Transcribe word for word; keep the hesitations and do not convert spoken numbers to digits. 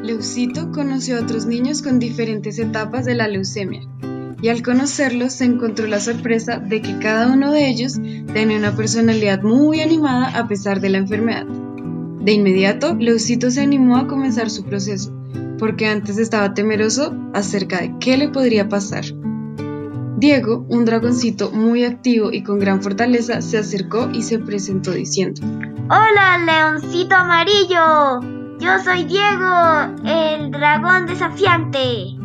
Leucito conoció a otros niños con diferentes etapas de la leucemia, y al conocerlos se encontró la sorpresa de que cada uno de ellos tenía una personalidad muy animada a pesar de la enfermedad. De inmediato, Leucito se animó a comenzar su proceso, porque antes estaba temeroso acerca de qué le podría pasar. Diego, un dragoncito muy activo y con gran fortaleza, se acercó y se presentó diciendo: ¡Hola, leoncito amarillo! Yo soy Diego, el dragón desafiante.